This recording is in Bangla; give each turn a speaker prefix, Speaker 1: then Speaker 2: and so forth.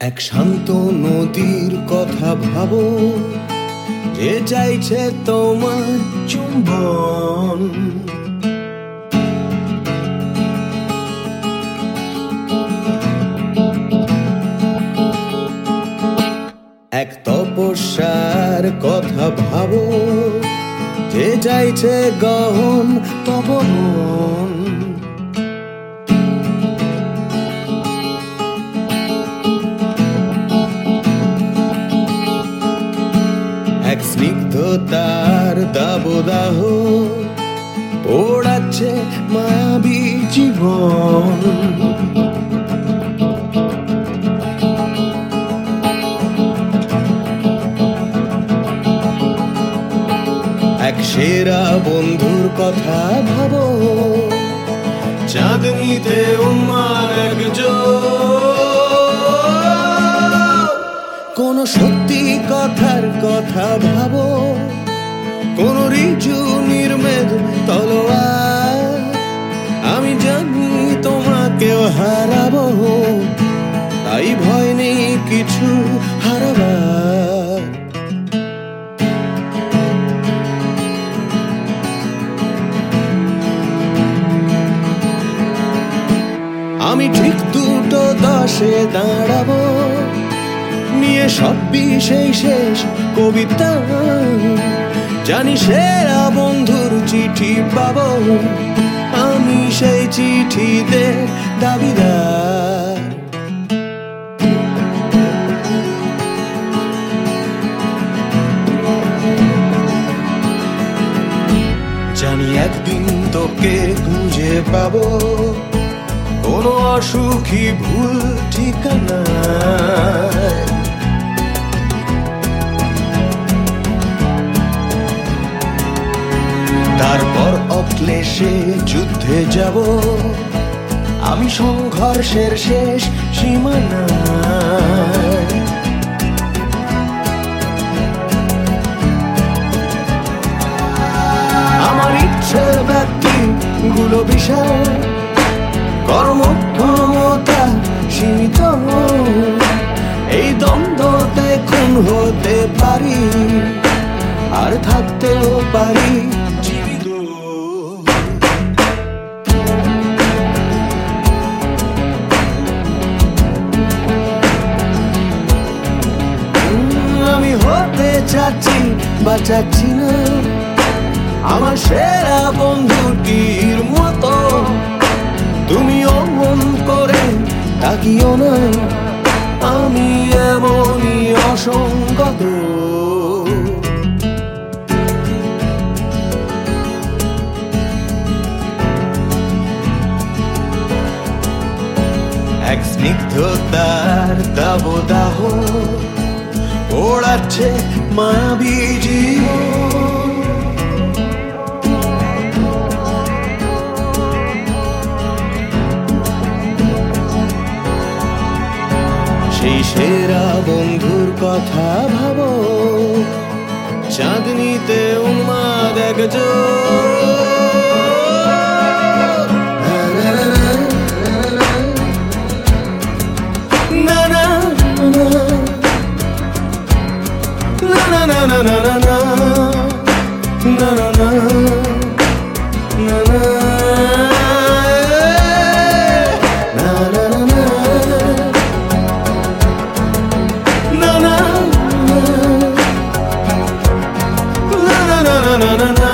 Speaker 1: এক শান্ত নদীর কথা ভাবো, যে চাইছে তোমার চুম্বন। এক তপস্যার কথা ভাবো, যে চাইছে গহন তপন। এক স্নিগ্ধতার দাবদাহ পোড়াচ্ছে মায়াবী জীবন। এক সেরা বন্ধুর কথা ভাবো, চাঁদনিতে উন্মাদ কোন সত্যি কথার কথা ভাবো, কোন ঋজু নির্মেদ তলোয়ার। আমি জানি তোমাকেও হারাবো, তাই ভয় নেই কিছু হারাবার। আমি ঠিক দুটো দশে দাঁড়াবো, নিয়ে সব বিষয় শেষ কবিতা। জানি সেরা বন্ধুর চিঠি পাবো, আমি সেই চিঠিতে দাবিদার। জানি একদিন তোকে খুঁজে পাবো, কোনো অসুখী ভুল ঠিকানা। তারপর অক্লেশে যুদ্ধে যাব, আমি সংঘর্ষের শেষ সীমানা। আমার ইচ্ছের ব্যক্তি গুলো বিশাল, কর্মক্ষমতা সীমিত। এই দ্বন্দ্বতে খুন হতে পারি, আর থাকতেও পারি জীবিত। আমি হতে চাচ্ছি বা চাচ্ছি না আমার সেরা বন্ধুটির মতো। তুমি অমন করে তাকিও না, আমি এমনই অসংগত। এক স্নিগ্ধতার দাবদাহ ওড়াচ্ছে মায়াবী জীবন। সেই সেরা বন্ধুর কথা ভাবো, চাঁদনিতে উন্মাদ na na